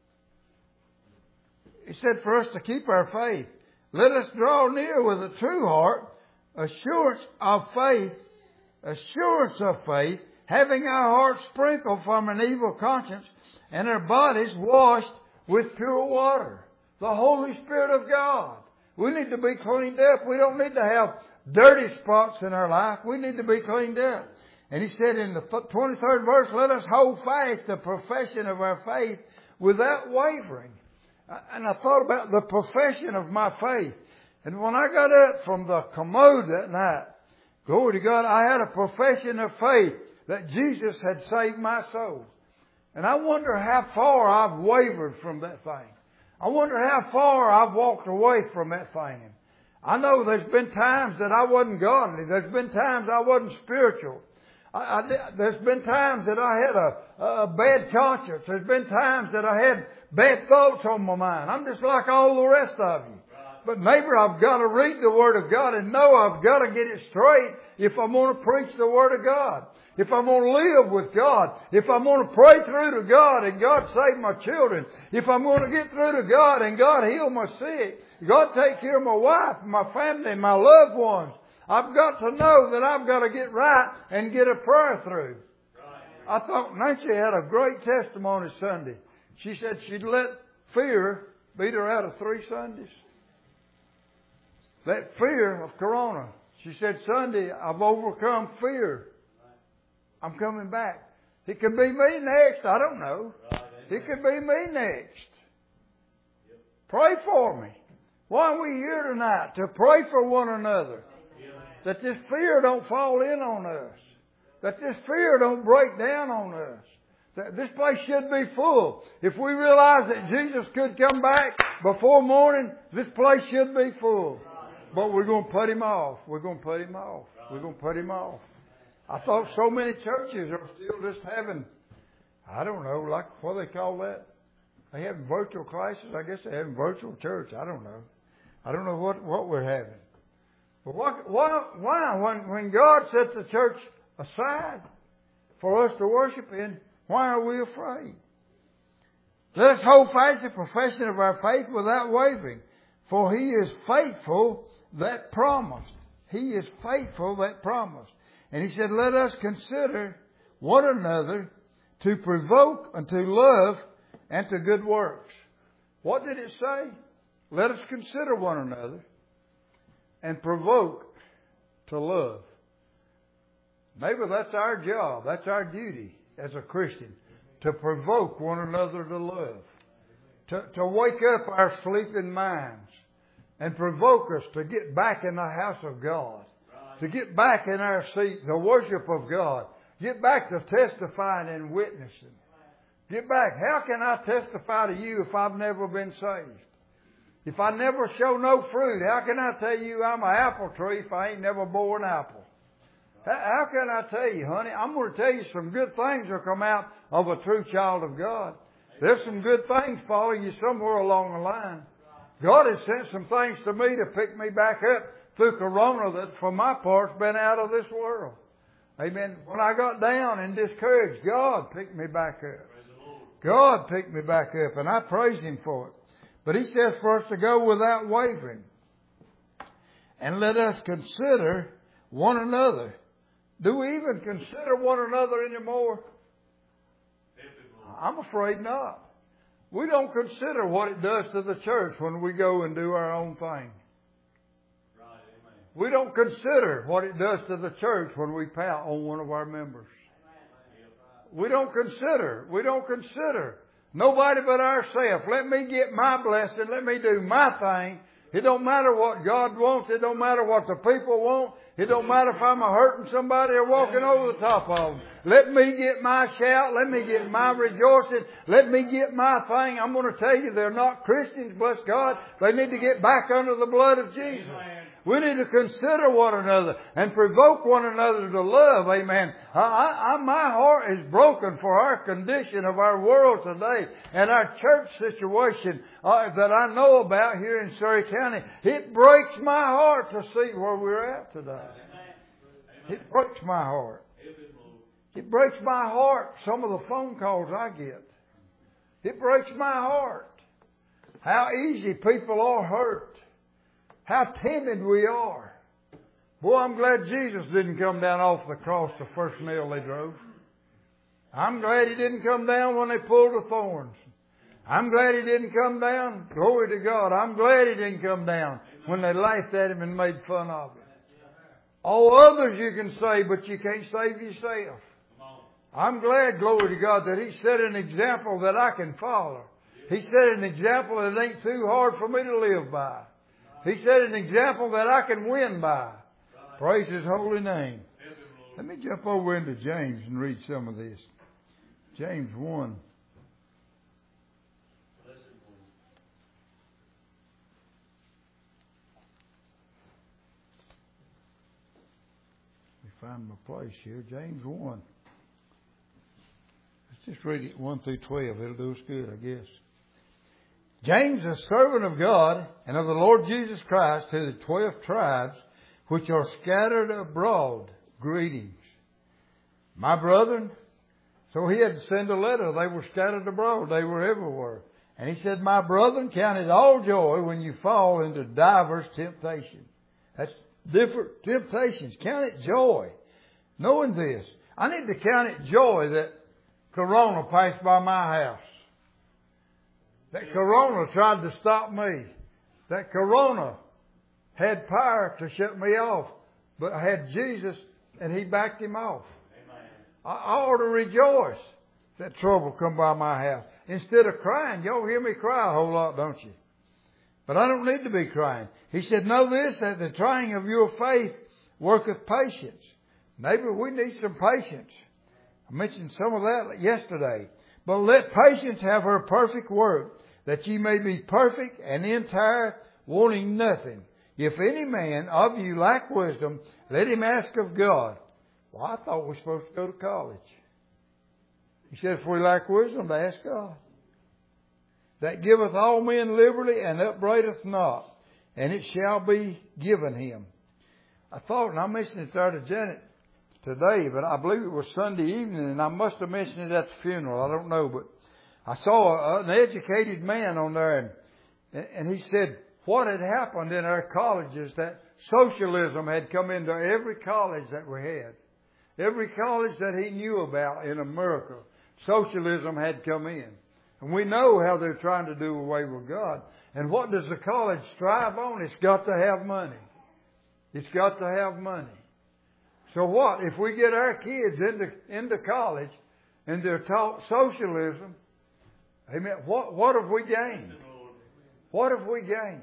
He said for us to keep our faith. Let us draw near with a true heart, assurance of faith, assurance of faith, having our hearts sprinkled from an evil conscience and our bodies washed with pure water. The Holy Spirit of God. We need to be cleaned up. We don't need to have dirty spots in our life. We need to be cleaned up. And he said in the twenty-third verse, let us hold fast the profession of our faith without wavering. And I thought about the profession of my faith. And when I got up from the commode that night, glory to God, I had a profession of faith that Jesus had saved my soul. And I wonder how far I've wavered from that thing. I wonder how far I've walked away from that thing. I know there's been times that I wasn't godly. There's been times I wasn't spiritual. I, I, there's been times that I had a, a bad conscience. There's been times that I had bad thoughts on my mind. I'm just like all the rest of you. But neighbor, I've got to read the Word of God and know I've got to get it straight if I'm going to preach the Word of God. If I'm going to live with God. If I'm going to pray through to God and God save my children. If I'm going to get through to God and God heal my sick. God take care of my wife, my family, my loved ones. I've got to know that I've got to get right and get a prayer through. I thought Nancy had a great testimony Sunday. She said she'd let fear beat her out of three Sundays. That fear of corona. She said, Sunday, I've overcome fear. I'm coming back. It could be me next. I don't know. It could be me next. Pray for me. Why are we here tonight? To pray for one another. That this fear don't fall in on us. That this fear don't break down on us. That this place should be full. If we realize that Jesus could come back before morning, this place should be full. But we're going to put Him off. We're going to put Him off. We're going to put Him off. I thought so many churches are still just having, I don't know, like what they call that. They having virtual classes. I guess they're having virtual church. I don't know. I don't know what, what we're having. But what, why, why, when, when God set the church aside for us to worship in, why are we afraid? Let us hold fast the profession of our faith without wavering. For He is faithful that promised. He is faithful that promised. And He said, let us consider one another to provoke unto love and to good works. What did it say? Let us consider one another and provoke to love. Maybe that's our job. That's our duty as a Christian. To provoke one another to love. To, to wake up our sleeping minds. and provoke us to get back in the house of God, to get back in our seat, the worship of God, get back to testifying and witnessing. Get back. How can I testify to you if I've never been saved? If I never show no fruit, how can I tell you I'm an apple tree if I ain't never bore an apple? How can I tell you, honey? I'm going to tell you some good things will come out of a true child of God. There's some good things following you somewhere along the line. God has sent some things to me to pick me back up through Corona that, for my part, has been out of this world. Amen. When I got down and discouraged, God picked me back up. God picked me back up, and I praise Him for it. But He says for us to go without wavering. And let us consider one another. Do we even consider one another anymore? I'm afraid not. We don't consider what it does to the church when we go and do our own thing. We don't consider what it does to the church when we pout on one of our members. We don't consider. We don't consider. Nobody but ourselves. Let me get my blessing. Let me do my thing. It don't matter what God wants. It don't matter what the people want. It don't matter if I'm a hurting somebody or walking over the top of them. Let me get my shout. Let me get my rejoicing. Let me get my thing. I'm going to tell you, they're not Christians, bless God. They need to get back under the blood of Jesus. We need to consider one another and provoke one another to love. Amen. I, I, my heart is broken for our condition of our world today and our church situation uh, that I know about here in Surrey County. It breaks my heart to see where we're at today. It breaks my heart. It breaks my heart, some of the phone calls I get. It breaks my heart. How easy people are hurt. How timid we are. Boy, I'm glad Jesus didn't come down off the cross the first nail they drove. I'm glad He didn't come down when they pulled the thorns. I'm glad He didn't come down. Glory to God. I'm glad He didn't come down when they laughed at Him and made fun of Him. All others you can save, but you can't save yourself. I'm glad, glory to God, that He set an example that I can follow. He set an example that ain't too hard for me to live by. He set an example that I can win by. Praise His holy name. Let me jump over into James and read some of this. James one. Let me find my place here. James one. Let's just read it one through twelve. It'll do us good, I guess. James, a servant of God and of the Lord Jesus Christ, to the twelve tribes which are scattered abroad, greetings. My brethren, so he had to send a letter. They were scattered abroad. They were everywhere. And he said, my brethren, count it all joy when you fall into divers temptations. That's different temptations. Count it joy. Knowing this, I need to count it joy that Corona passed by my house. That Corona tried to stop me. That Corona had power to shut me off. But I had Jesus and He backed him off. Amen. I, I ought to rejoice that trouble come by my house. Instead of crying, y'all hear me cry a whole lot, don't you? But I don't need to be crying. He said, know this, that the trying of your faith worketh patience. Maybe we need some patience. I mentioned some of that yesterday. But let patience have her perfect work, that ye may be perfect and entire, wanting nothing. If any man of you lack wisdom, let him ask of God. Well, I thought we were supposed to go to college. He said, if we lack wisdom, to ask God. That giveth all men liberally and upbraideth not, and it shall be given him. I thought, and I mentioned it there to Janet today, but I believe it was Sunday evening, and I must have mentioned it at the funeral. I don't know, but I saw an educated man on there, and, and he said what had happened in our colleges, that socialism had come into every college that we had. Every college that he knew about in America, socialism had come in. And we know how they're trying to do away with God. And what does the college strive on? It's got to have money. It's got to have money. So what? If we get our kids into, into college and they're taught socialism, amen, what, what have we gained? What have we gained?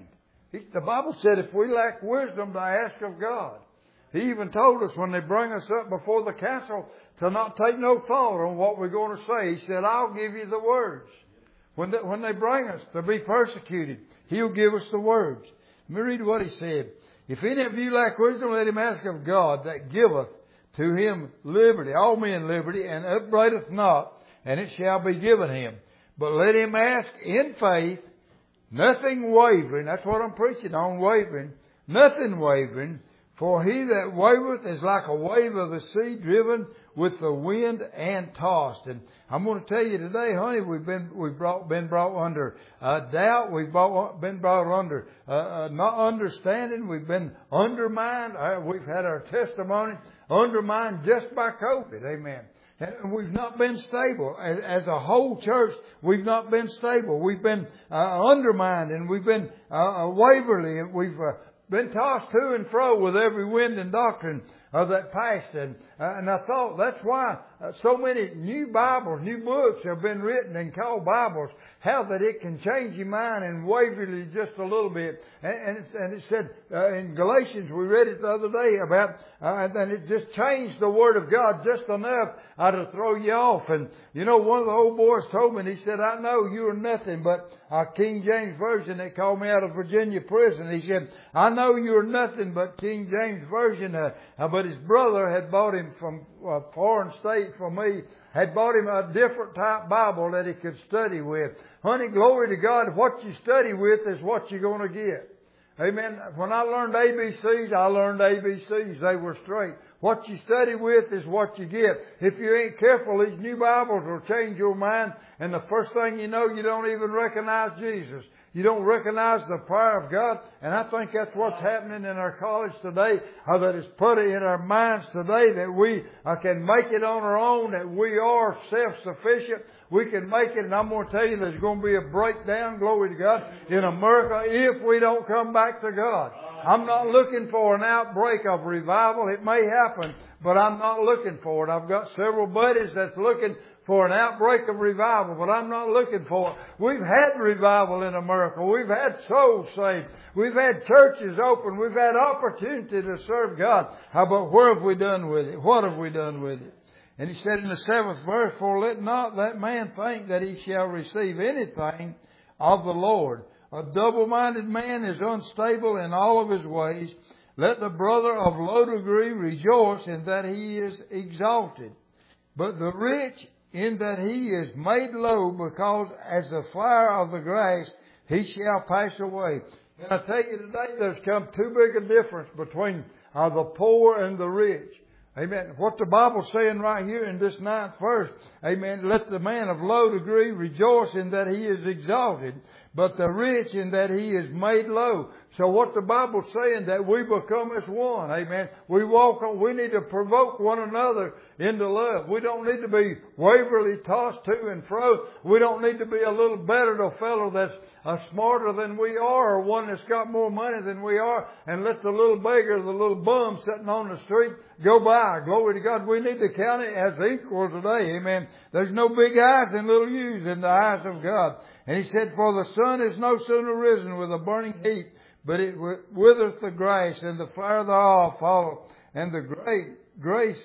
He, the Bible said if we lack wisdom to ask of God. He even told us when they bring us up before the council to not take no thought on what we're going to say. He said, I'll give you the words. When, the, when they bring us to be persecuted, He'll give us the words. Let me read what He said. If any of you lack wisdom, let him ask of God that giveth to him liberty, all men liberty, and upbraideth not, and it shall be given him. But let him ask in faith, nothing wavering. That's what I'm preaching on, wavering. Nothing wavering. For he that wavereth is like a wave of the sea, driven with the wind and tossed. And I'm going to tell you today, honey, we've been we've brought, been brought under uh, doubt. We've brought, been brought under uh, uh, not understanding. We've been undermined. Uh, we've had our testimony undermined just by COVID. Amen. And we've not been stable. As a whole church, we've not been stable. We've been uh, undermined, and we've been uh, waverly, and we've uh, been tossed to and fro with every wind and doctrine of that past. And, uh, and I thought that's why uh, so many new Bibles, new books have been written and called Bibles. How that it can change your mind and waverly just a little bit. And, and, it, and it said uh, in Galatians, we read it the other day about, uh, and it just changed the Word of God just enough uh, to throw you off. And you know, one of the old boys told me, and he said, I know you are nothing but a King James Version. They called me out of Virginia prison. He said, I know you are nothing but King James Version. Uh, uh, but his brother had bought him from a foreign state from me, had bought him a different type Bible that he could study with. Honey, glory to God, what you study with is what you're going to get. Amen. When I learned A B Cs, I learned A B Cs. They were straight. What you study with is what you get. If you ain't careful, these new Bibles will change your mind, and the first thing you know, you don't even recognize Jesus. You don't recognize the power of God. And I think that's what's happening in our college today, how that is put in our minds today that we uh, can make it on our own, that we are self-sufficient. We can make it, and I'm going to tell you there's going to be a breakdown, glory to God, in America if we don't come back to God. I'm not looking for an outbreak of revival. It may happen, but I'm not looking for it. I've got several buddies that's looking for an outbreak of revival, but I'm not looking for it. We've had revival in America. We've had souls saved. We've had churches open. We've had opportunity to serve God. How about where have we done with it? What have we done with it? And he said in the seventh verse, for let not that man think that he shall receive anything of the Lord. A double-minded man is unstable in all of his ways. Let the brother of low degree rejoice in that he is exalted, but the rich in that he is made low, because as the flower of the grass he shall pass away. And I tell you today, there's come too big a difference between uh, the poor and the rich. Amen. What the Bible's saying right here in this ninth verse, amen, let the man of low degree rejoice in that he is exalted, but the rich in that he is made low. So what the Bible's saying, that we become as one. Amen. We walk on, we need to provoke one another into love. We don't need to be waverly tossed to and fro. We don't need to be a little better to a fellow that's uh, smarter than we are, or one that's got more money than we are, and let the little beggar, the little bum sitting on the street go by. Glory to God. We need to count it as equal today. Amen. There's no big eyes and little U's in the eyes of God. And he said, for the sun is no sooner risen with a burning heat, but it withereth the grass, and the flower thereof falleth, and the great grace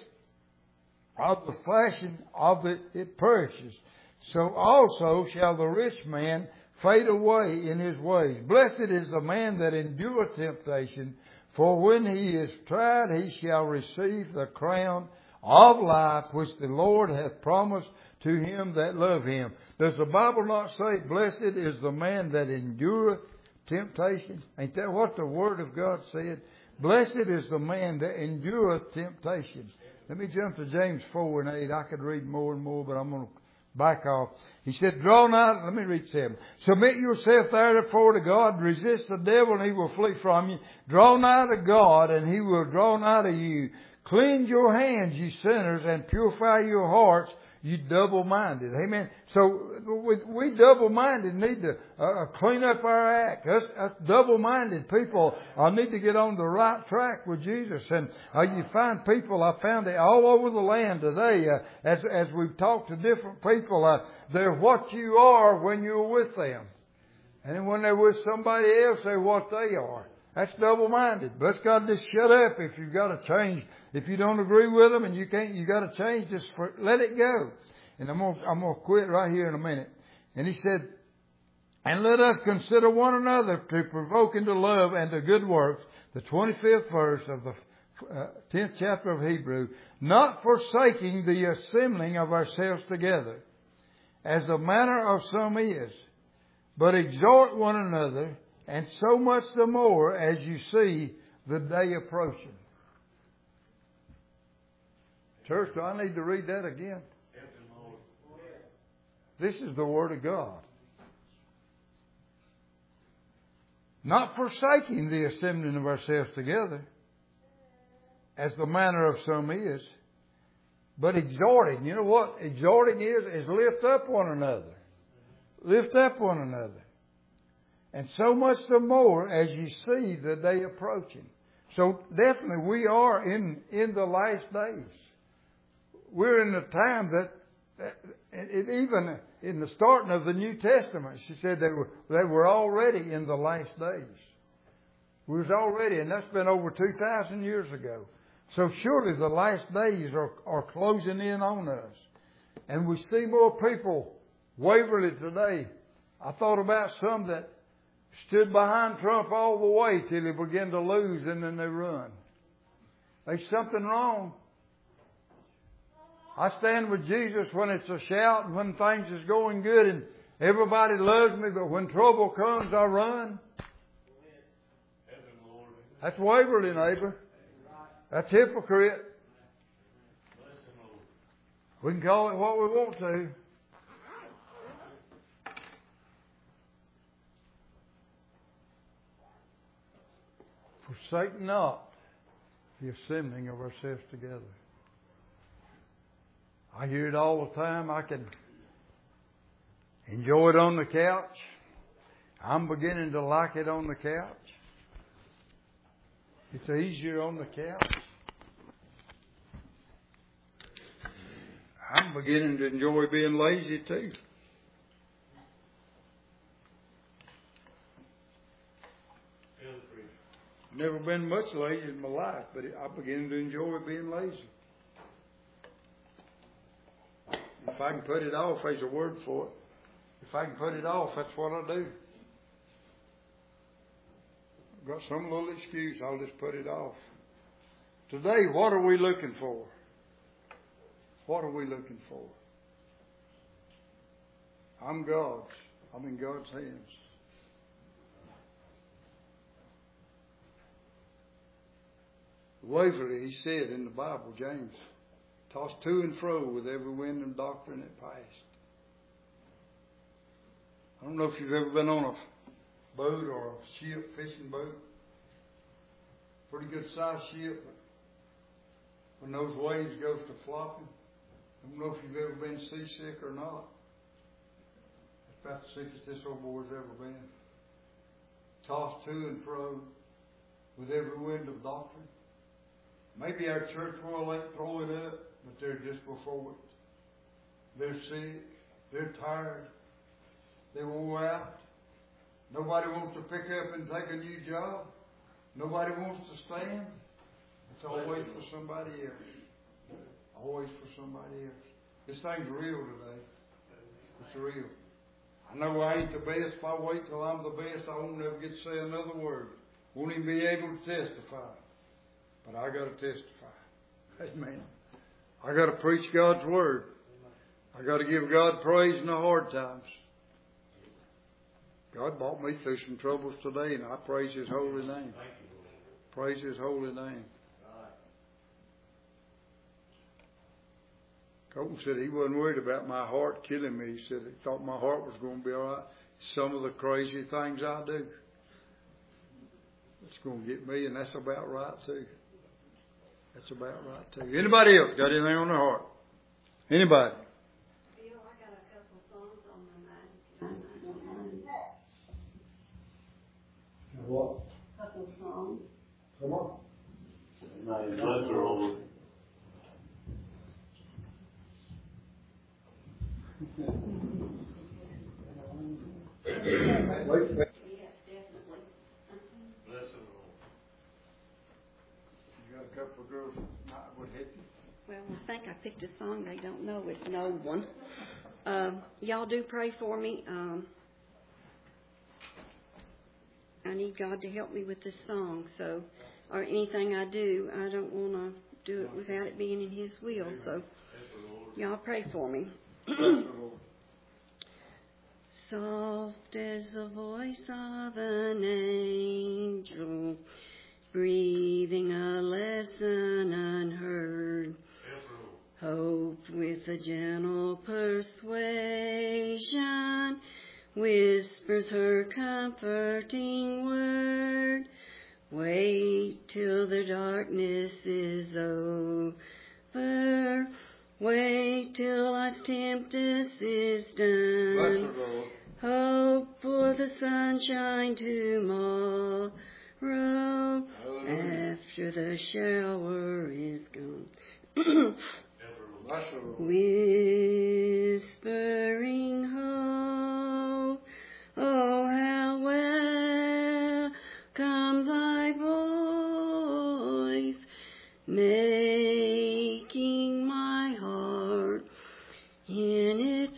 of the fashion of it, it perishes. So also shall the rich man fade away in his ways. Blessed is the man that endureth temptation, for when he is tried, he shall receive the crown of life, which the Lord hath promised to him that love him. Does the Bible not say, blessed is the man that endureth temptation? Ain't that what the Word of God said? Blessed is the man that endureth temptation. Let me jump to James four and eight. I could read more and more, but I'm going to back off. He said, draw nigh, let me read seven. Submit yourself therefore to God, resist the devil and he will flee from you. Draw nigh to God and he will draw nigh to you. Cleanse your hands, you sinners, and purify your hearts, you double-minded. Amen. So we, we double-minded need to uh, clean up our act. Us, us double-minded people uh, need to get on the right track with Jesus. And uh, you find people, I found it all over the land today, uh, as as we've talked to different people, uh, they're what you are when you're with them. And then when they're with somebody else, they're what they are. That's double-minded. Bless God, just shut up if you've got to change. If you don't agree with them and you can't, you got to change, just for, let it go. And I'm going to, I'm going to quit right here in a minute. And he said, and let us consider one another to provoke into love and to good works. The twenty-fifth verse of the uh, tenth chapter of Hebrew. Not forsaking the assembling of ourselves together, as the manner of some is, but exhort one another, and so much the more as you see the day approaching. Church, do I need to read that again? This is the Word of God. Not forsaking the assembling of ourselves together, as the manner of some is, but exhorting. You know what exhorting is? Is lift up one another. Lift up one another. And so much the more as you see the day approaching. So definitely we are in, in the last days. We're in the time that, that it, even in the starting of the New Testament, she said they were, they were already in the last days. We was already, and that's been over two thousand years ago. So surely the last days are, are closing in on us. And we see more people waverly today. I thought about some that stood behind Trump all the way till he began to lose and then they run. There's something wrong. I stand with Jesus when it's a shout and when things is going good and everybody loves me, but when trouble comes, I run. That's waverly, neighbor. That's hypocrite. We can call it what we want to. Forsake not the assembling of ourselves together. I hear it all the time. I can enjoy it on the couch. I'm beginning to like it on the couch. It's easier on the couch. I'm beginning to enjoy being lazy too. Never been much lazy in my life, but I'm beginning to enjoy being lazy. If I can put it off, there's a word for it. If I can put it off, that's what I do. I've got some little excuse, I'll just put it off. Today, what are we looking for? What are we looking for? I'm God's. I'm in God's hands. Waverly, he said in the Bible, James, tossed to and fro with every wind and doctrine that passed. I don't know if you've ever been on a boat or a ship, fishing boat. Pretty good sized ship. When those waves go to flopping, I don't know if you've ever been seasick or not. It's about the sickest this old boy's ever been. Tossed to and fro with every wind of doctrine. Maybe our church world ain't throwing up, but they're just before it. They're sick. They're tired. They're wore out. Nobody wants to pick up and take a new job. Nobody wants to stand. It's always for somebody else. Always for somebody else. This thing's real today. It's real. I know I ain't the best. If I wait till I'm the best, I won't ever get to say another word. Won't even be able to testify. But I got to testify. Amen. I got to preach God's Word. I got to give God praise in the hard times. God brought me through some troubles today, and I praise His holy name. Praise His holy name. Colton said he wasn't worried about my heart killing me. He said he thought my heart was going to be all right. Some of the crazy things I do, it's going to get me, and that's about right too. That's about right too. Anybody else got anything on their heart? Anybody? Bill, I got a couple songs on my mind. I don't mind. What? Couple songs. Come on. Nice. Bless her, Lord. Wait Wait, Yes, definitely. Bless the Lord. You got a couple of girls that would hit you. Well, I think I picked a song they don't know. It's an old one. Um, y'all do pray for me. Um, I need God to help me with this song. So, or anything I do, I don't want to do it without it being in His will. So, y'all pray for me. Soft as the voice of an angel, breathing a lesson unheard. Hope with a gentle persuasion whispers her comforting word. Wait till the darkness is over. Wait till life's tempest is done. Hope for the sunshine tomorrow after the shower is gone. Whispering hope, oh how well comes thy voice, making my heart in its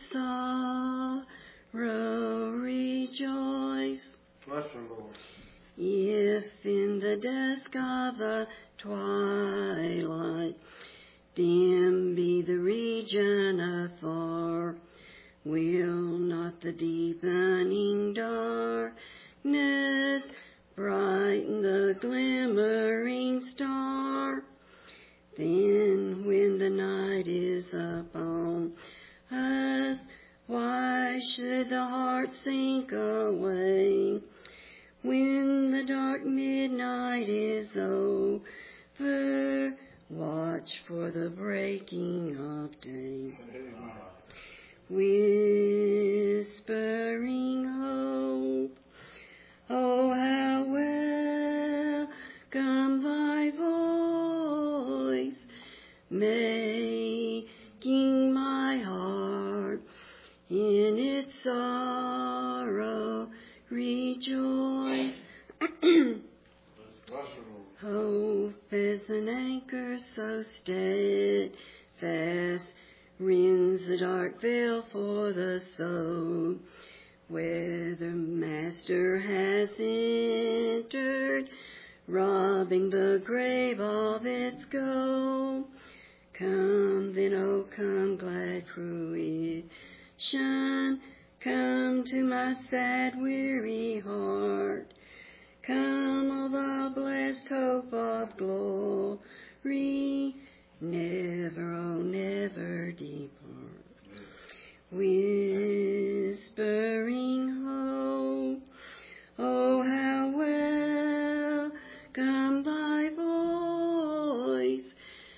sorrow rejoice. Bless the Lord. If in the dusk of the twilight dim be the region afar, will not the deepening darkness brighten the glimmering star? Then when the night is upon us, why should the heart sink away? When the dark midnight is over, watch for the breaking of day. Whispering hope, oh how welcome thy voice, making my heart in its sorrow rejoice. Hope as an anchor so steadfast rends the dark veil for the soul. Where the Master has entered, robbing the grave of its gold. Come then, oh come, glad fruition, come to my sad, weary heart. Come, O thou blessed hope of glory, never, oh, never depart. Whispering hope, oh, how welcome thy voice,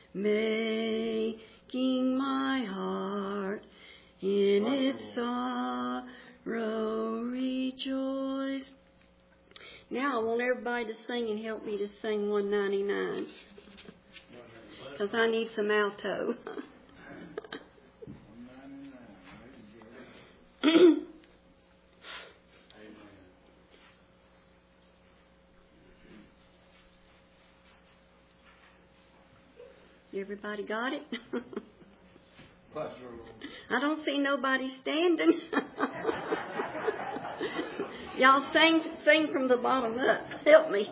making my heart in its sorrow rejoice. Now I want everybody to sing and help me to sing one ninety-nine. Because I need some alto. Everybody got it? I don't see nobody standing. Y'all sing, sing from the bottom up. Help me.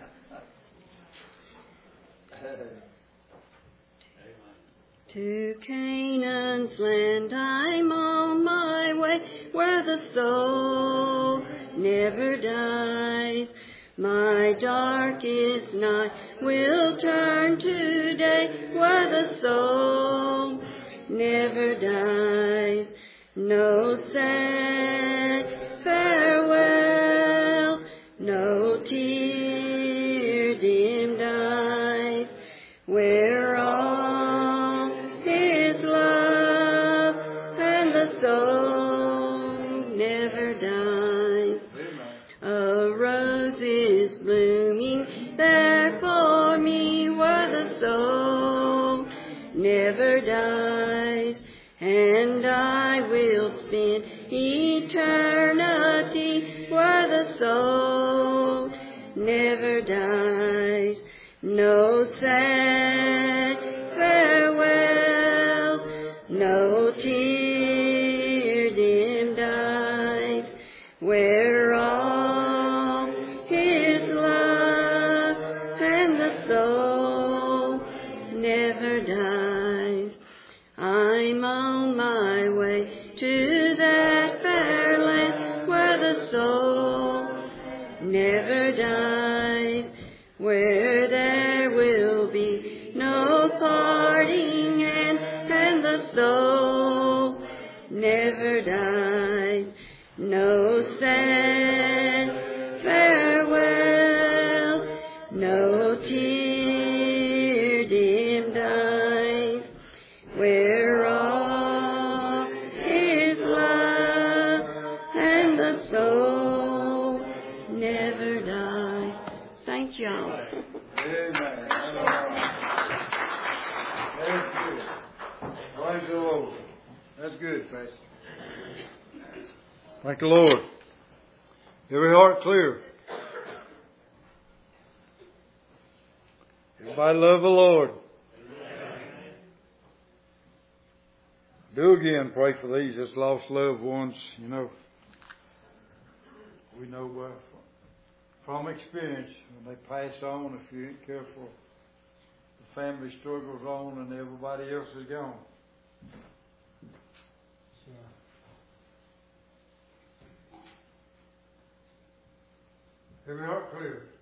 To Canaan's land I'm on my way, where the soul never dies. My darkest night will turn to day, where the soul never dies. No sad farewell, no tear-dimmed eyes, where all is love and the soul never dies. A rose is blooming there for me, where the soul never dies, and I will spend eternity where soul never dies. No sad farewell, no tear dimmed eyes, where all His love and the soul never dies. I'm on my way to that fair land where the soul never dies, where there will be no parting and, and the soul never dies. No sad farewell, no tear dimmed eyes, where all His love and the soul never dies. Thank y'all. Amen. That's good. Praise the Lord. That's good, Pastor. Thank the Lord. Every heart clear. Everybody love the Lord. Do again pray for these just lost loved ones. You know, we know uh, from experience when they pass on, if you ain't careful, the family struggles on and everybody else is gone. So, every heart clear.